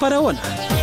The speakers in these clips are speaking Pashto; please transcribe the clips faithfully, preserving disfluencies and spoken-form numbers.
خپرونه.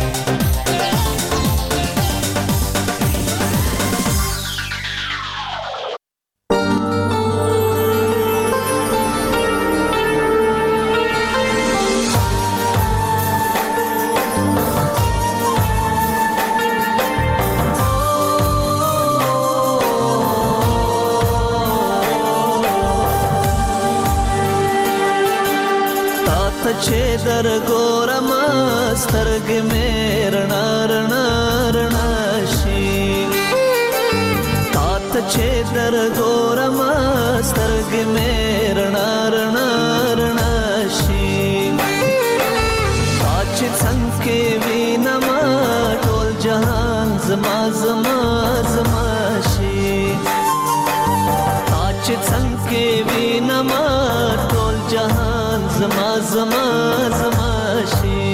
چې در ګورم سترګې مې رڼا رڼا رڼا شي، تا ته چې در ګورم سترګې مې رڼا رڼا رڼا شي، تا چې څنګه وینم ټول جهان زما زما زما شي، تا چې څنګه وینم ټول جهان زما زما زما شي.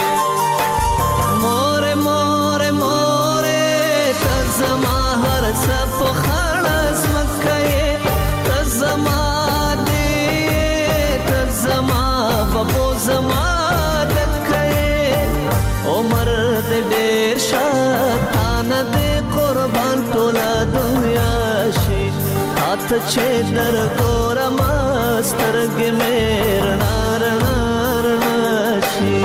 مور مور مور ته زما هر څه په خړس مکه ته زما دې ته زما بابو زما دکه عمر دې ډېر شاتان دې قربان ټوله دنیا شي، ته چې در ګورم سترګې مې رڼا رڼا رڼا شي.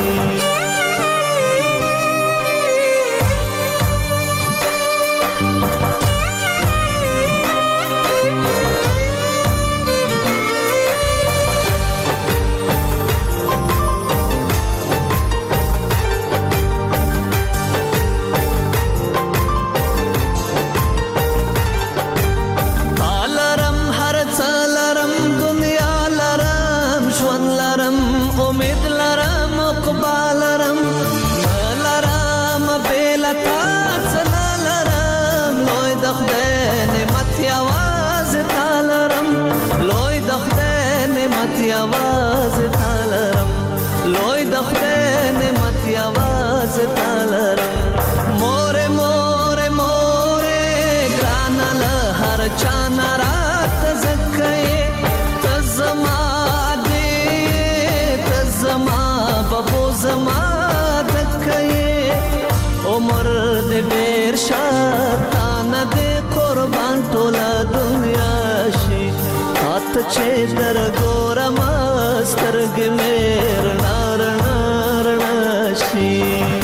आवाज तालरम लोई दखते ने मत आवाज तालरम मोरे मोरे मोरे ग्रानल हर चाना रात जक्के तजमा दे तजमा बबो जमा दक्के उमर दे बेर शातान दे कुर्बान टोला दुनिया शी हाथ छे दर गोरम سترګې مې رڼا رڼا رڼا شي.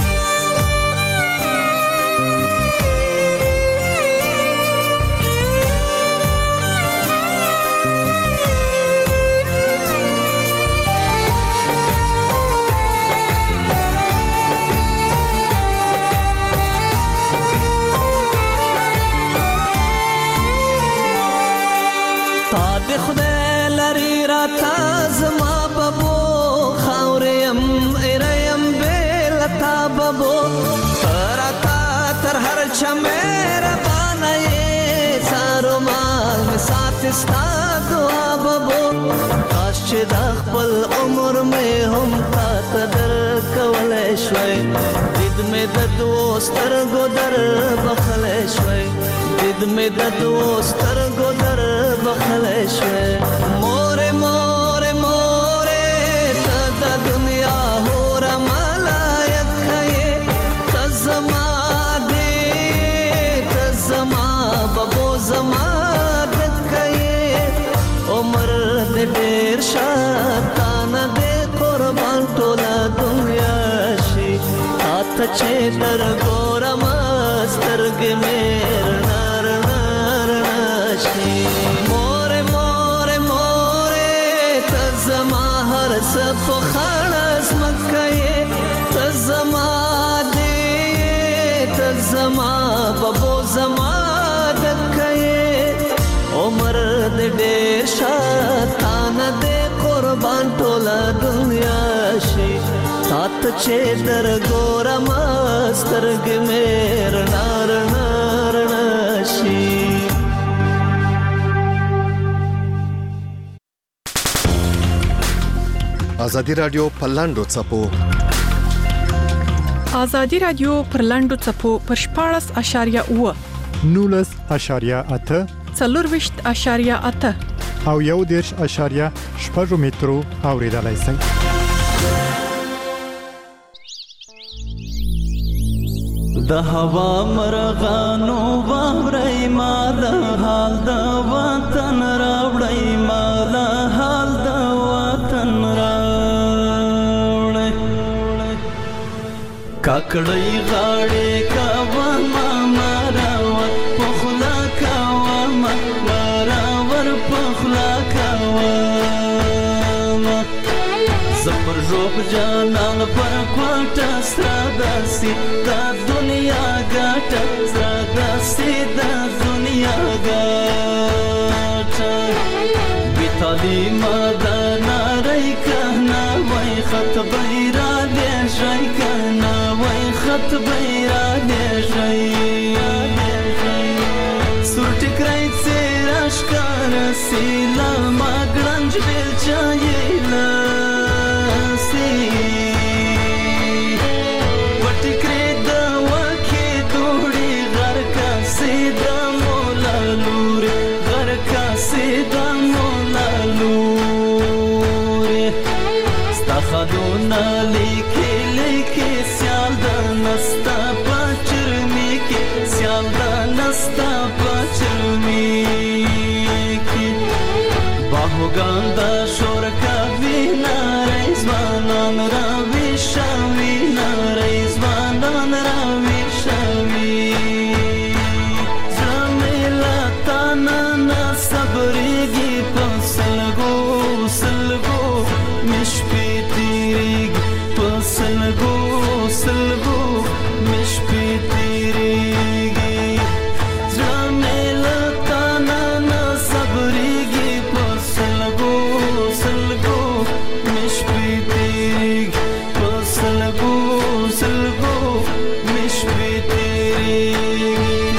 تا دې خدای لري راته زما بابو خاوریم ایریم بیلتا بابو تراتا تر هر چا میرا بانای سارو مال می ساتستا دعا بابو کاش چې د خپل عمر می هم تا تدر کولای شوي دید می د دوستر ګدر بخلای شوي دید می د دوستر ګدر بخلای شوي. مور مور مور ته د دنیا هور ملایت کړي تزما دې تزما بابو زما دکې عمر دې ډېر شاتان دې قربان ټوله دنیا شي هات چې در ګورم سترګې مې رڼا رڼا رڼا شي. مور مور مور تزما هر څه په خړس مکه تزما دې تزما بابو زما دکه عمر دې ډېر شاتان دې قربان ټوله دنیا شي تات چې در ګورم سترګې مې رڼا رڼا رڼا شي. ازادي رادیو په لاندو څپو ازادي رادیو پر لاندو څپو پر شپاړس اشاریه اوه نولس اشاریه اته څلورویشت اشاریه اته او یو دېرش اشاریه شپږ مترو اوریدلای شئ. د هوا مرغانو واورئ مال حال د وطن راوړئ مال حال د وطن راوړئ کاکړۍ غاړې کاوه ماما راور پخلا کاوه ماما راور پخلا کاوه زپر روب جانان پر کوټه سره داسې دا دنیا ګټه سره داسې دا دنیا ګټه بې تعلیمه دا نارۍ که نه وای خط به یې رالیږئ که نه وای خط به یې رالیږئ سور ټیکری څېره ښکاره سي له ما ګړنج بیلچه یې له خدونه لیکي لیکي سیال د نستا په چرمي کې سیال د نستا په چرمي کې باهوګان د شور کوي نارې ځوانان راوي شوي نارې ځوانان راوي شوي زړه مې له تا نه نه صبرېږي په سلګو سلګو مې شپې سلګو سلګو مې شپې تېرېږي زړه مې له تا نه نه صبرېږي په سلګو سلګو مې شپې تېرېږي په سلګو سلګو مې شپې تېرېږي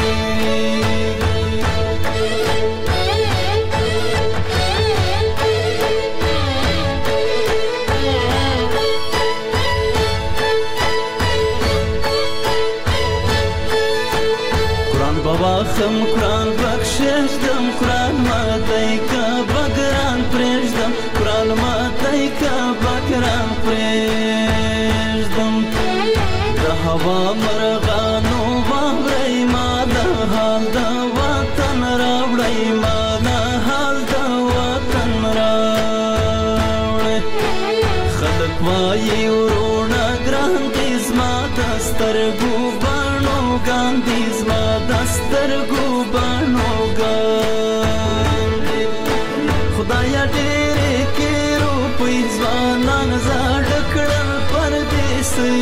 خم قرآن بخششدم قرآن ماتی که بگران پریشدم قرآن ماتی که بگران پریشدم د هوا مرغانو واورئ ما د حال د وطن راوړئ ما د حال د وطن راوړئ خلک وایي وروڼه ګران دي زما د سترګو بڼو ګان دي زما د سترګو بڼو ګان دي خدایا ډېرې کې روپۍ ځوانان زاړه کړل پردیسۍ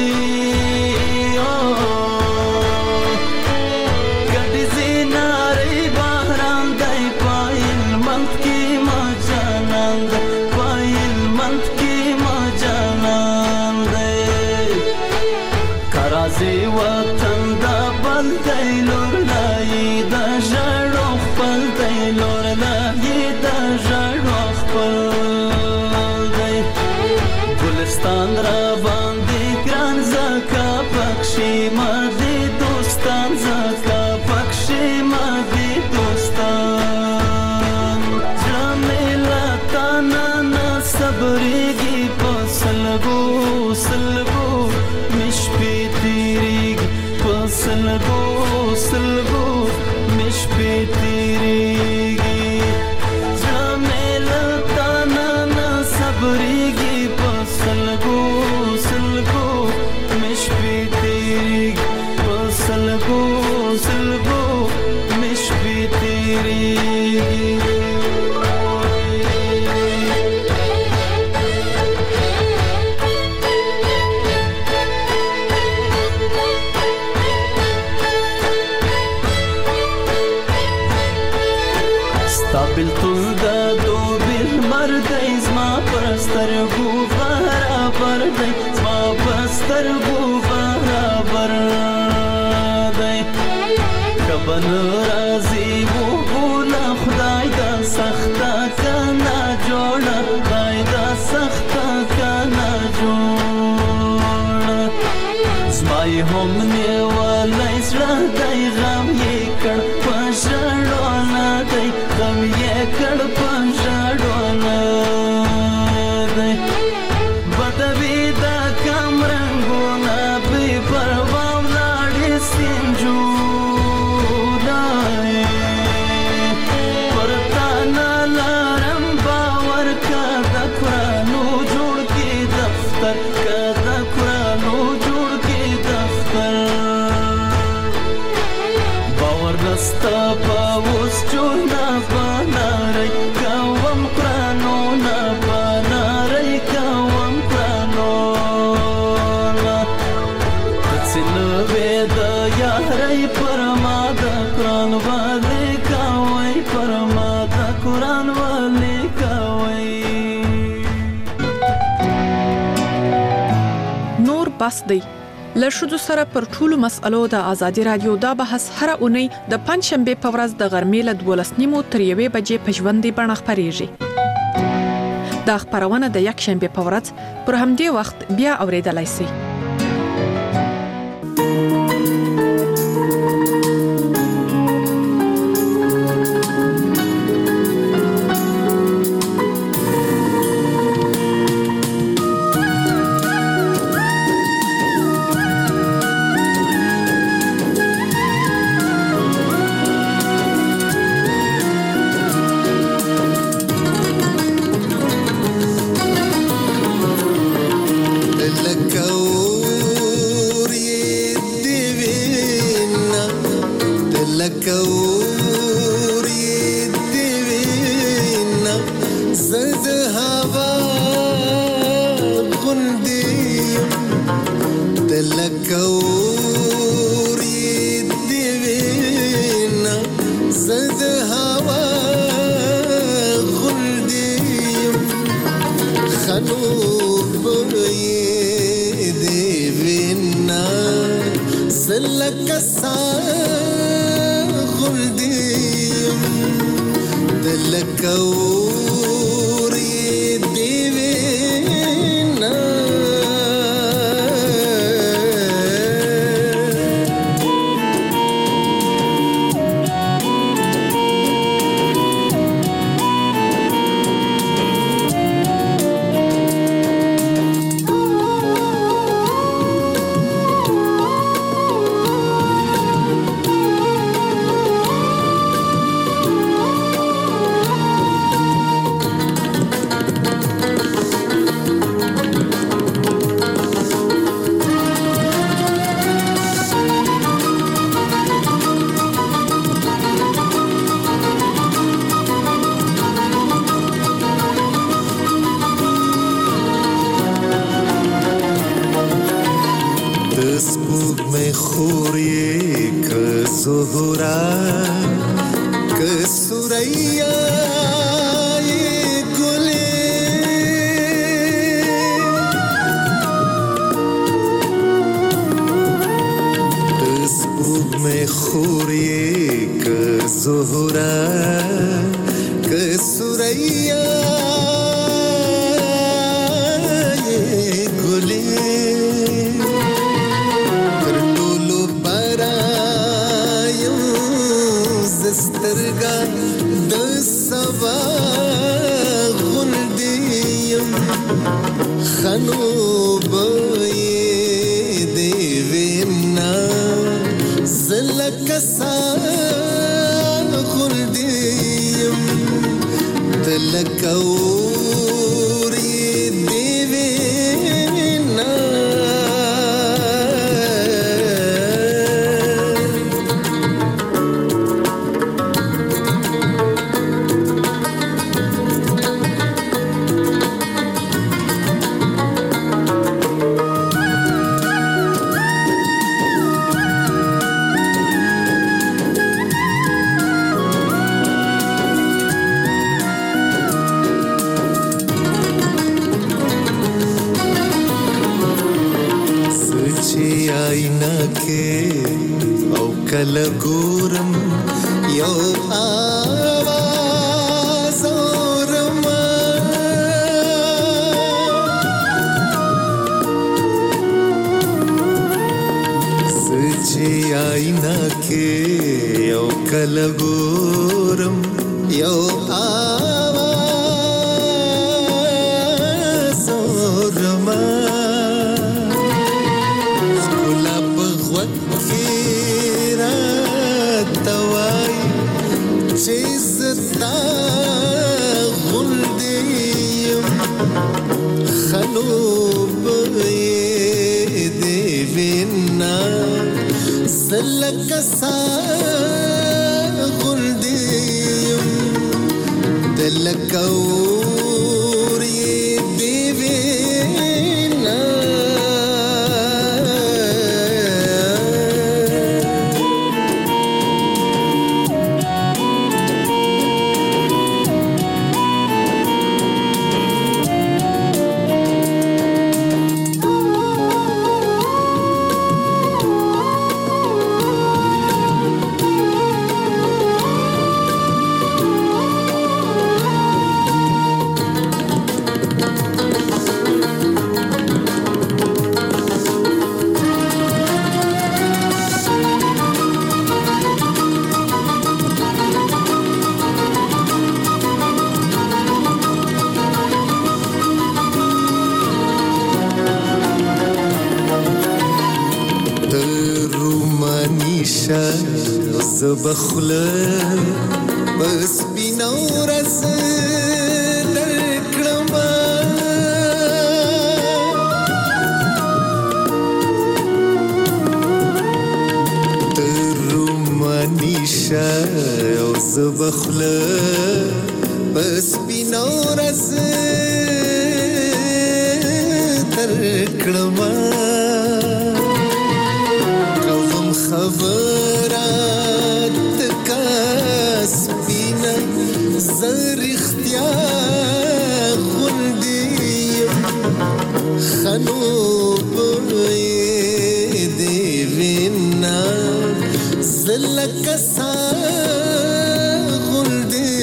ګډې زینارۍ باران دی په هلمند کې ما جانان دی په هلمند کې ما جانان دی که راځې وطن دا بل دی لور لایې د ژړو خپل دی لور لایې د ژړو خپل دی ګلستان را باندې ګران ځکه پکښې ما دې دوستان ځکه پکښې ما دې دوستان زړه مې له تا نه نه صبرېږي په سلګو سلګو مې شپې تېرېږي په سلګو سلګو مې شپې تېرېږي زړه مې له تا نه نه صبرېږي په سلګو سلګو مې شپې تېرېږي په سلګو سلګو مې شپې تېرېږي بلتون د دوبل مردی زما پر سترګو برابر دی زما پر سترګو برابر دی که به نه راځي وګوله خدای دا سخته که نه جوړه خدای دا سخته که نه جوړه زما یې هم نیولی زړه دی غم یې کړ په ژړو نه دی غم یې کړ په ژړو نه دی بدوي دا کم رنګونه بې پروا ولاړې سي بس دی. له ښځو سره پر ټولو مسألو د ازادي رادیو دا بحث هره اونۍ د پنځشنبې په ورځ د غرمې له دولس نیمو تر یوې بجې په ژوندۍ بڼه خپرېږي. دا خپرونه د یکشنبې په ورځ پر همدې وخت بیا اورېدلای شئ. زبخله بس بینو رس درکړم ترومانیشه او زبخله بس بینو رس درکړم کوم خبرات کاس بینا زر اختیار غندی خنوب دی وینا زلک سا غندی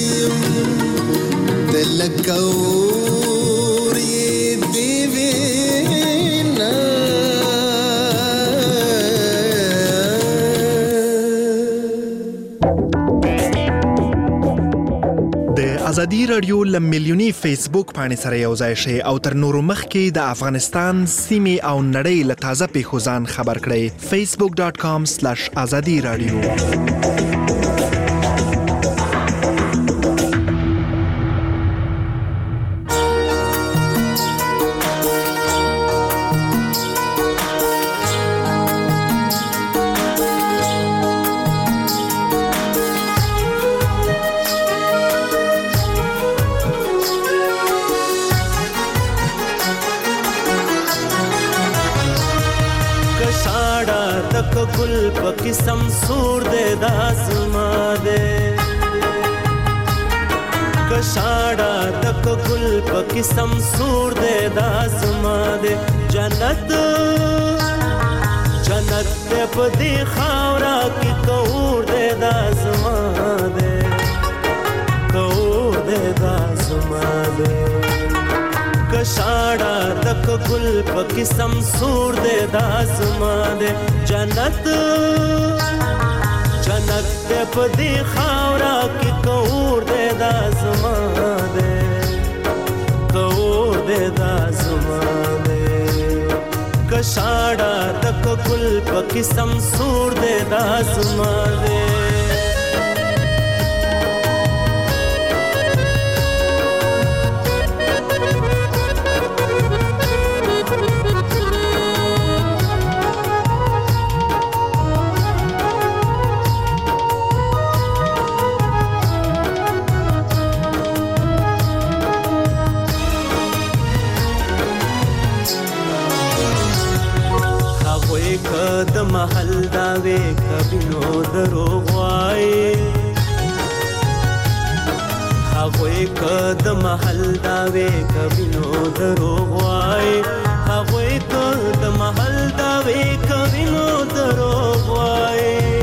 دلکور دی وینا ازادي رادیو له میلیوني فیسبوک باندې سره یو ځای شي او تر نورو مخکې د افغانستان سیمې او نړۍ له تازه پیښو ځان خبر کړئ facebook dot com slash azadi radio گل پکی سمسور دے داسما دے کشاڑا تک گل پکی سمسور دے داسما دے جنت جنت دے پدی خاورا کی کور دے داسما دے کور دے داسما دے کشاڑا تک گل پکی سمسور دے داسما دے جنت جنت دے پدی خاورا کی کور دے داسما دے کور دے داسما دے کشاڑا تک گل پکی سمسور دے داسما دے د محل داوي کبینو دروغ وای هغه کد محل داوي کبینو دروغ وای هغه کد محل داوي کبینو دروغ وای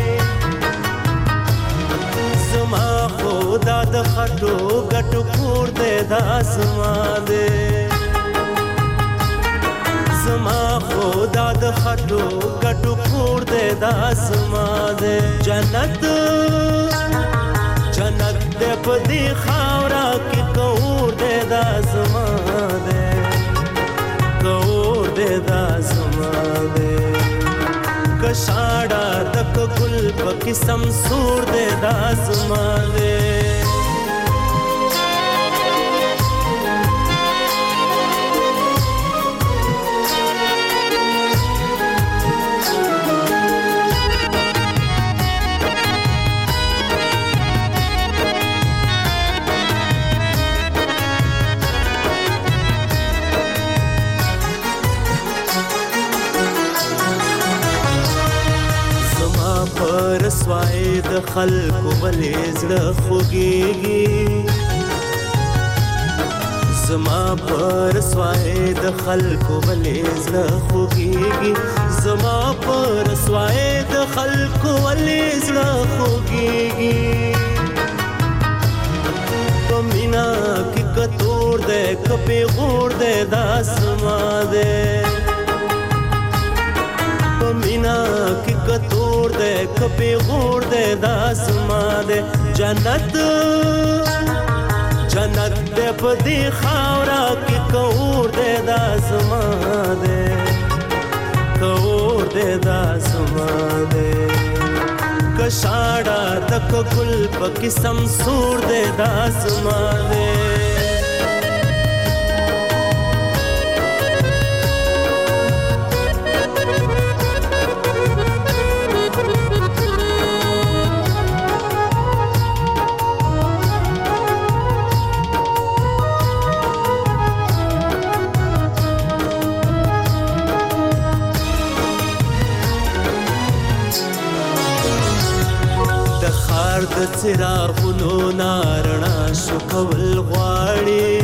زما خدا د خټو ګټو کور دې داسما دې زما خدا د خټو ګټو کور دې داسما دې جنت جنت دې پدی خاورا کې کور دې داسما دې کور دې داسما دې کشاڑا تک گل پکی سمسور دے داسما دے رسوای د خلکو بلې زړه خوږیږي زما پر رسوای د خلکو بلې زړه خوږیږي زما پر رسوای د خلکو بلې زړه خوږیږي په مینا کې کتور دې کپې غور دې داسما دې په مینا کې کتور دے کپی غور دے داسما دے جنت جنت دے پدی خاورا کی کور دے داسما دے کور دے داسما دے کشاړه د ګل په قسم سور دې د اسمانه د څراغونو نارڼا شو کول غواړي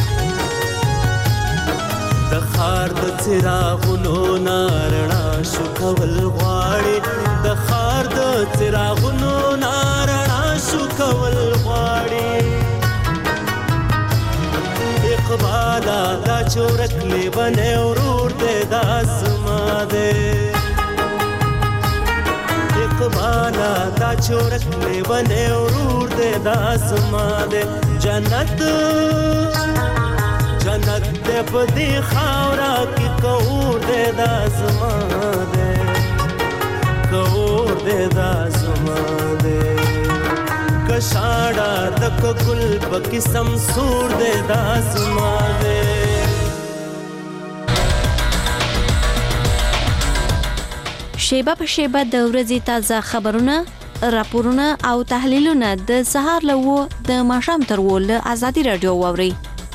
د خار د څراغونو نارڼا شو کول غواړي د خار د څراغونو نارڼا شو کول غواړي اقبالا دا چورک لیبنه ورور دې د اسما دې اقبالا دا چورک لیبنه ورور دې د اسما دې جنت جنت دې په دې خاورا کې کور دې د اسما دې کور دې د اسما دې کشاړه د ګل په قسم سور دې د اسما دې شیبه په شیبه د ورځې تازه خبرونه، راپورونه او تحلیلونه د سهار له و د ماښام تر و له ازادي راډیو واورئ.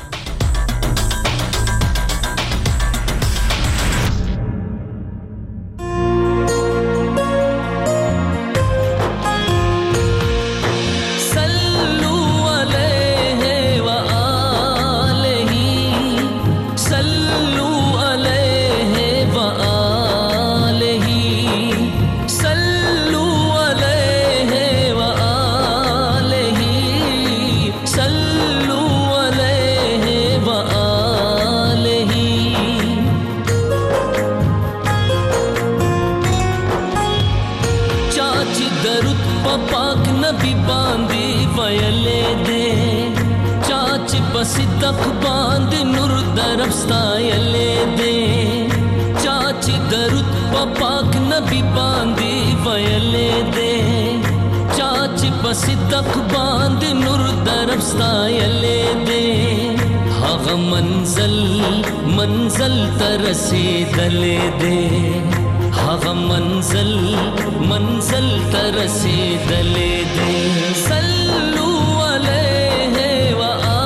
صدق باندې نور درب ستایلې دې چاچی درود په پاک نبی باندې ویلې دې چاچی په صدق باندې نور درب ستایلې دې هغه منزل منزل تر رسیدلې دې هغه منزل منزل تر رسیدلې دې صلو علیه و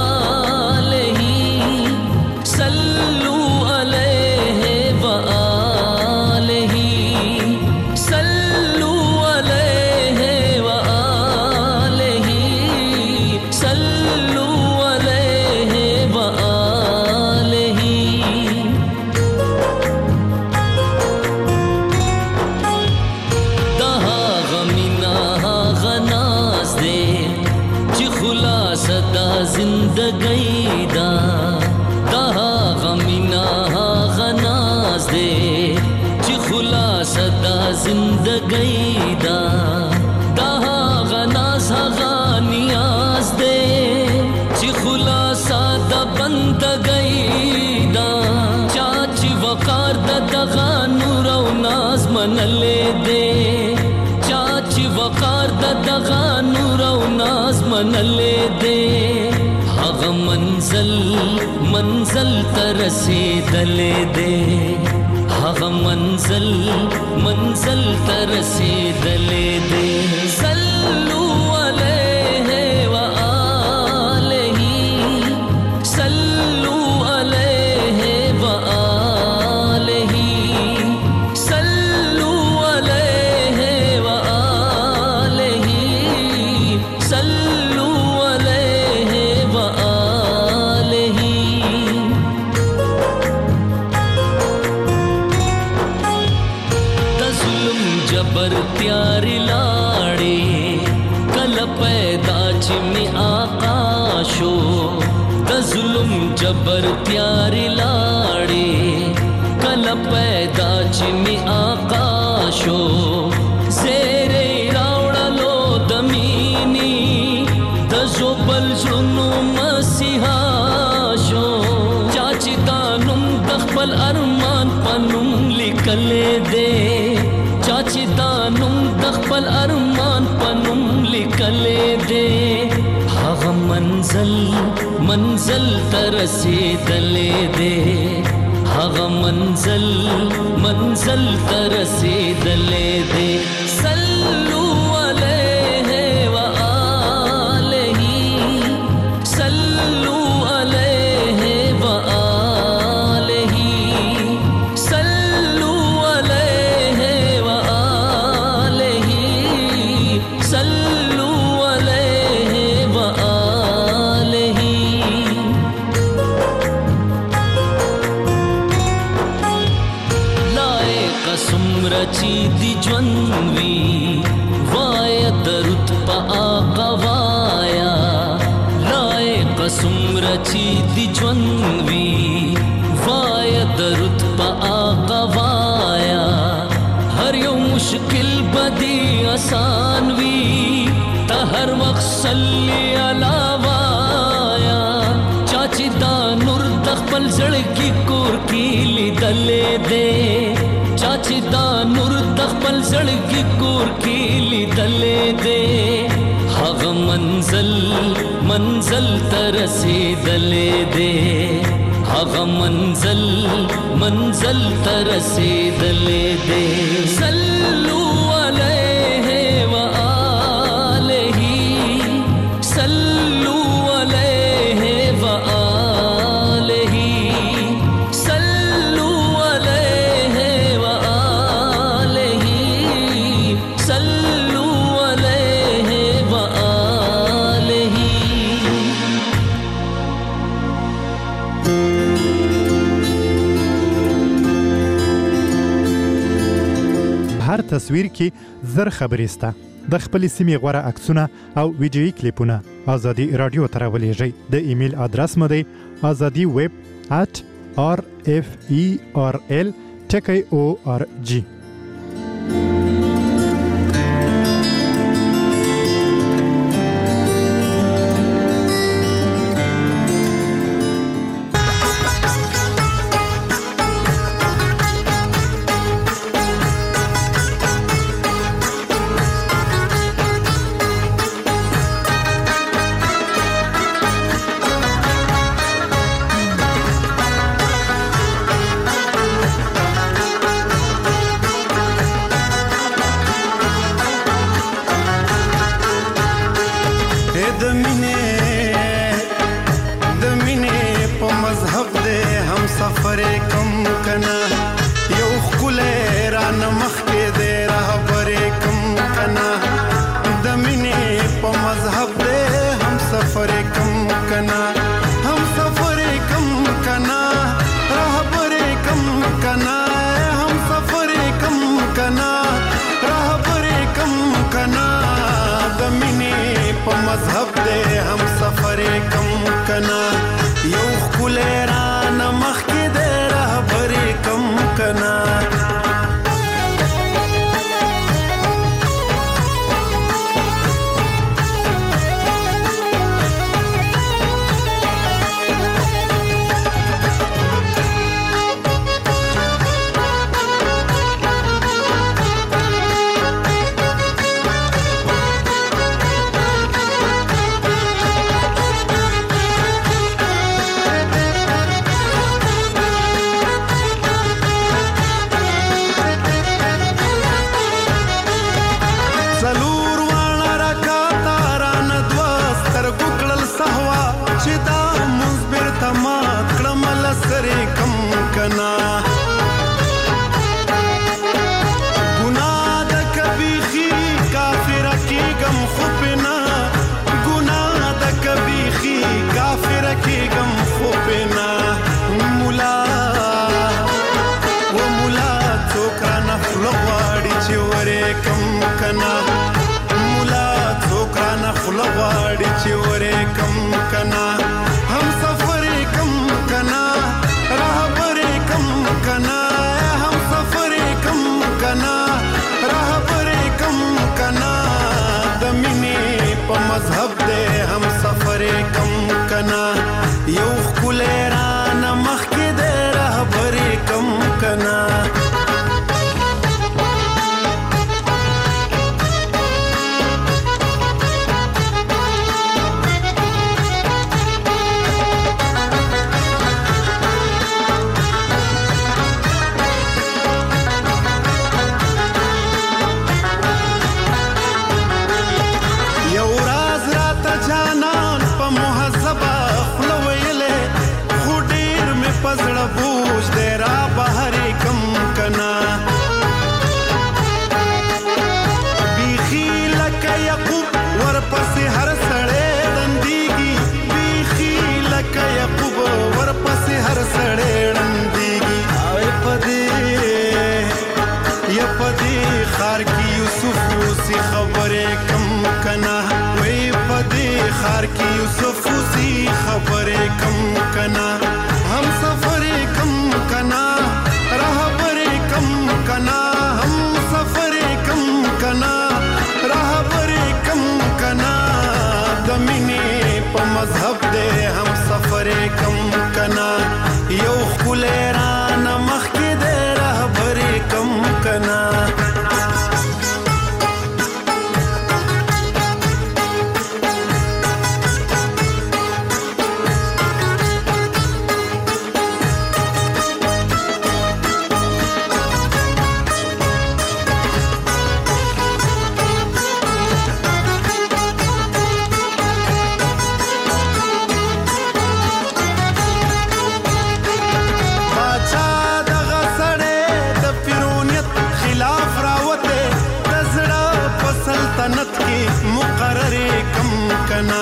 زندگی دا دا غمینا غناز دے چی خلاص دا زندگی دا دا غناز غانیاز دے چی خلاص دا بندگی دا چاچی وقار دا دغا نور و ناز منلے دے چاچی وقار دا دغا نور و ناز منلے دے هغه منزل منزل تر رسیدلې دې هغه منزل منزل تر رسیدلې دې صلو علیه و آله صلو علیه و آله صلو علیه و آله صلو जबर प्यारी लाड़ी कल पैदा चिमी आकाशो द जुल्म जबर प्यारी लाड़ी कल पैदा चिमी आकाशो जेरे रावड़लो दमीनी द जोबल जुनू मसीहाशो चाची तानुम दखबल अरमान पनुम लिकले दे चाची چې دا نوم د خپل ارمان په نوم لیکلې دی هغه منزل منزل ته رسېدلې دی هغه منزل منزل ته رسېدلې دی صلو علیه و آله صلو علیه و آله صلو علیه و آله صلو علیه و آله سمرا چی دی جوانوی وایا درود پا آقا وایا لائق سمرا چی دی جوانوی وایا درود پا آقا وایا ہر یو مشکل بدی آسان وی تا ہر وقت صلی علی وایا چاچی دا نور دخپل زڑکی کور کی لی دلے دے چاچی دا نور دخپل زړګي کور کې لیدلې دې هغه منزل منزل تر رسیدلې دې هغه منزل منزل تر رسیدلې دې صلو علیه و آله صلو علیه و آله صلو علیه و آله صلو علیه و آله هر تصویر کې زر خبرې سته د خپل سیمې غوره عکسونه او ویډیویي کلیپونه ازادي رادیو ته راولېږئ د ایمیل ادرس مو دی ازادي ویب at r f e r l ټکی او ار جی پدې خار کې یوسف اوسې خبرې کم کنا وې پدې خار کې یوسف اوسې خبرې کم کنا هم سفر کم کنا رهبر کم کنا هم سفر کم کنا رهبر کم کنا د مینې په مذهب دې هم سفر کم کنا یو خلران مخکې دې رهبر کم کنا مقرر کم کنا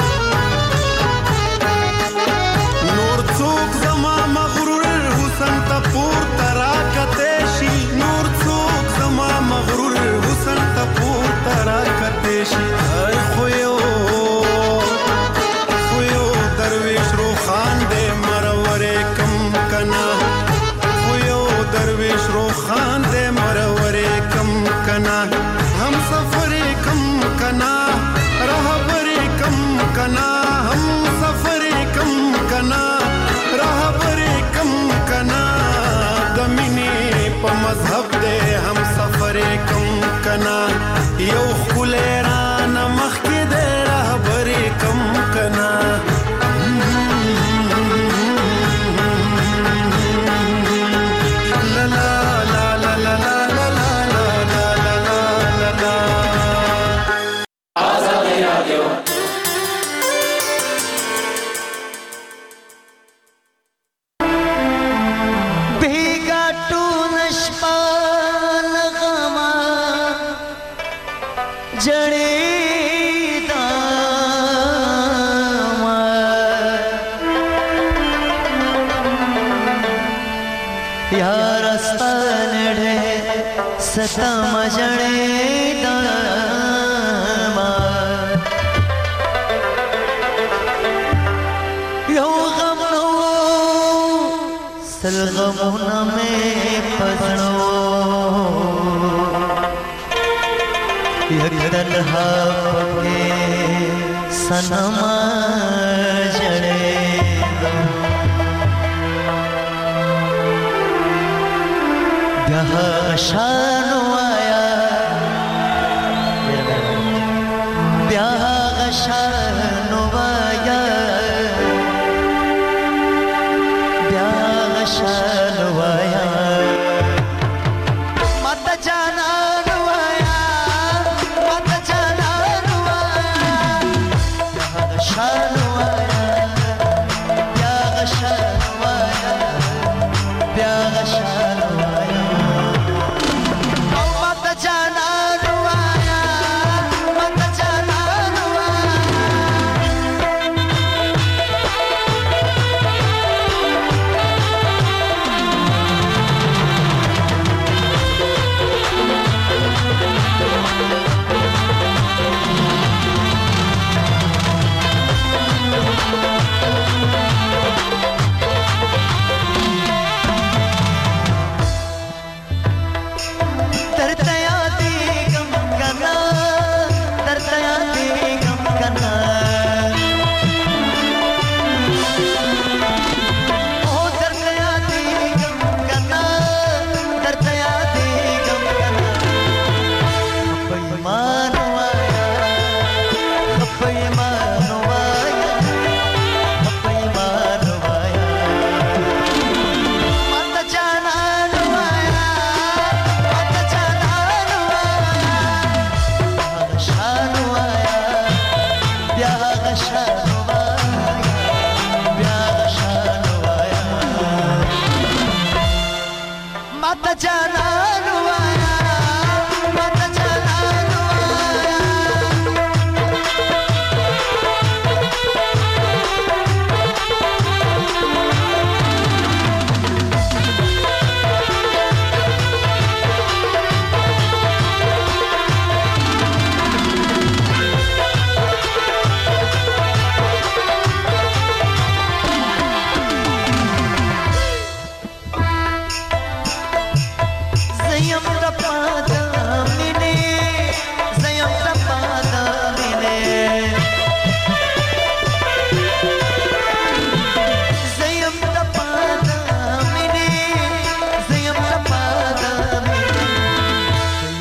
نور څوک زما مغرور حسن ته پورته راکته شي نور څوک زما مغرور حسن ته پورته راکته شي خو یو خو یو درویش روخان دې مرور کم کنا خو یو درویش روخان دې مرور کم کنا हम सफर कम कना रहबर कम कना हम सफर कम कना रहबर कम कना दमिने प मजहब दे हम सफर कम कना यो खुलेरान मखके दे रहबर कम कना la la la la la la सता मजणे दामा यो गम नो सल गमुना में पसणो यकदल हा पके सनमा जणे शानो आया ब्याह शानो आया ब्याह शानो आया मत जाना आया मत जाना आया ब्याह शानो आया ब्याह शानो आया ब्याह शानो आया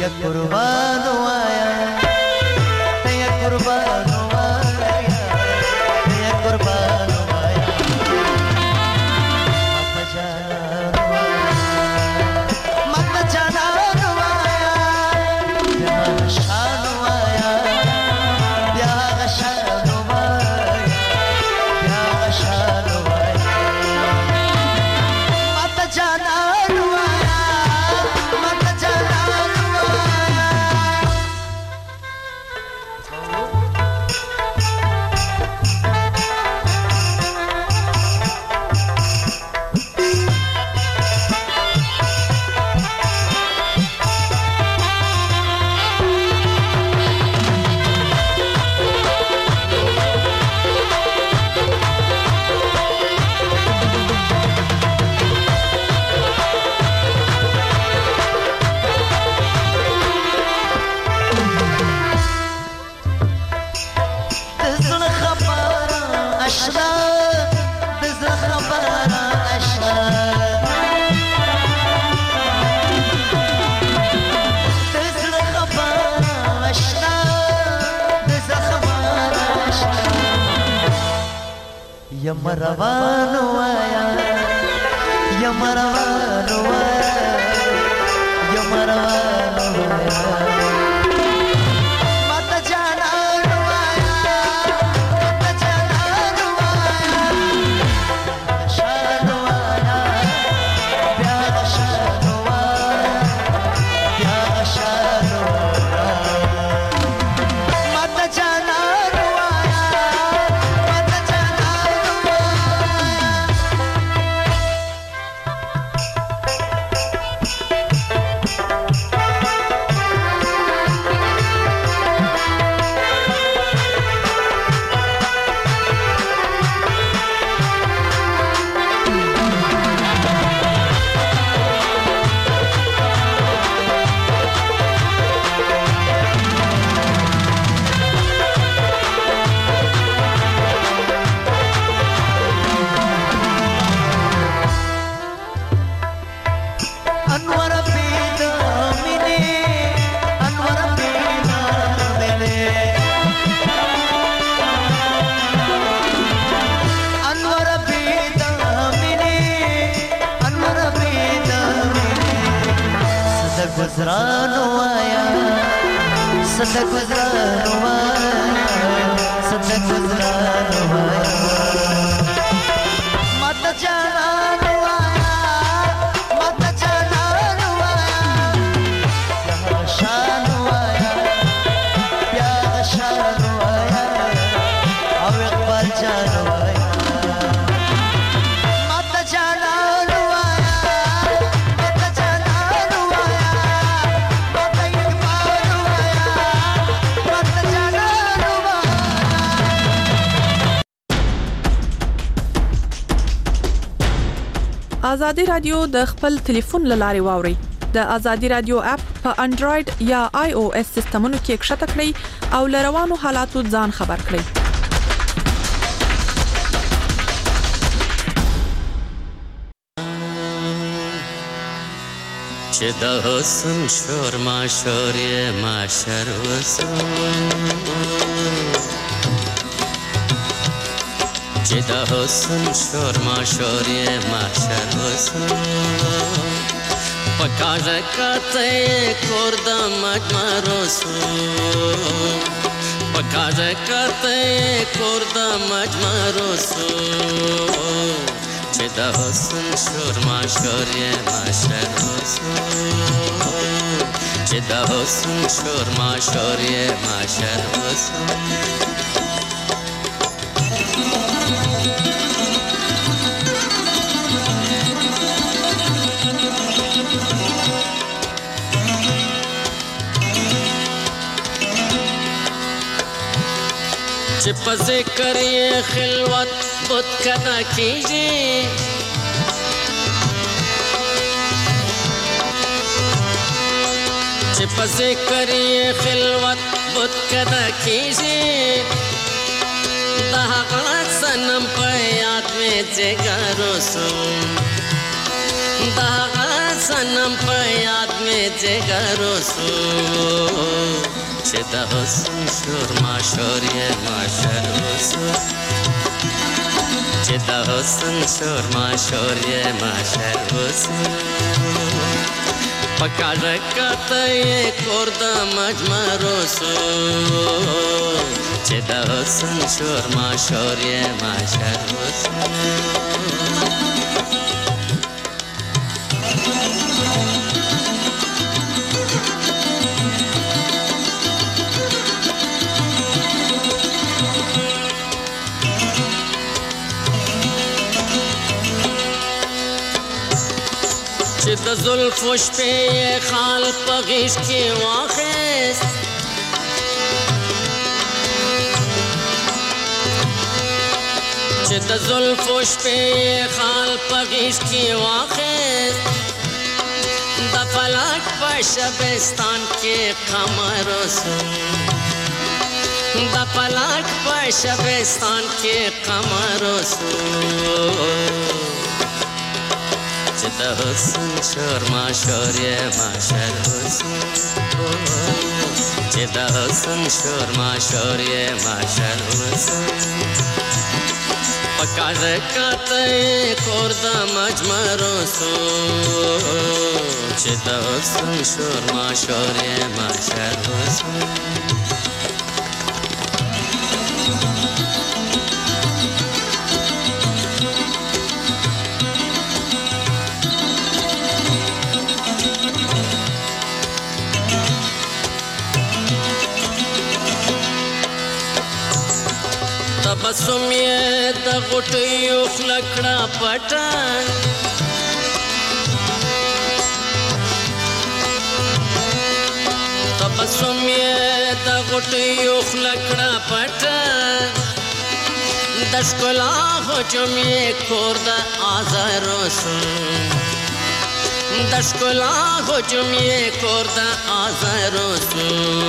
या कुर्बान आया या कुर्बान आया या कुर्बान आया मत जाना आया प्यार शान आया प्यार शान आया प्यार शान आया मत जाना यम रवान आया यम रवान आया यम रवान आया मत जाना आया मत जाना आया शान आया प्यार शान आया प्यार शान आया मत जाना गुजरानो आया सदा गुजरानो आया सदा गुजरानो आया मत जाना आया मत जाना आया प्यार शान आया प्यार शान आया अब एक बार जानो आया मत जाना آزادي رادیو د خپل ټلیفون لارې واوري د آزادي رادیو اپ په انډراید یا آی او اس سیستمونو کې کښته کړئ او لروانو حالاتو ځان خبر کړئ چې د حسن شور ما شور یې ما شر وسو چې د حسن شور ما شور یې ما شر وسو پکاژه کته کور د مجمر وسو پکاژه کته کور د مجمر وسو چې د حسن شور ما شور یې ما شر وسو چې د حسن شور ما شور یې ما شر وسو چې په ذکر یې خلوت بت کدا کیږي چې په ذکر یې خلوت بت کدا کیږي د هغه صنم په یاد مې جګر وسو د هغه सनम पे याद में जिगर सो چې د حسن شور ما شور یې ماشر وسو چې د حسن شور ما شور یې ماشر وسو پکار کته یې کور د مجمر وسو چې د حسن شور ما شور یې ماشر وسو چې د زلفو شپې خال په غیږ کې واخیست چې د زلفو شپې خال په غیږ کې واخیست د فلک په شبستان کې قمر وسو د فلک په شبستان کې قمر وسو چې د حسن شور ما شور یې ماشر وسو چې د حسن شور ما شور یې ماشر وسو پکار کته کور د مجمر وسو چې د حسن شور ما شور یې ماشر وسو تبسم یې د غټیو خلکړه پټه تبسم یې د غټیو خلکړه پټه د ښکلا هجوم یې کور د آزار وسو د ښکلا هجوم یې کور د آزار وسو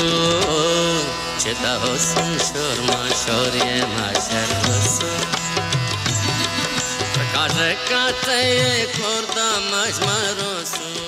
چې د حسن شور ما شور یې ماشر وسو پکار کته کور د مجمر وسو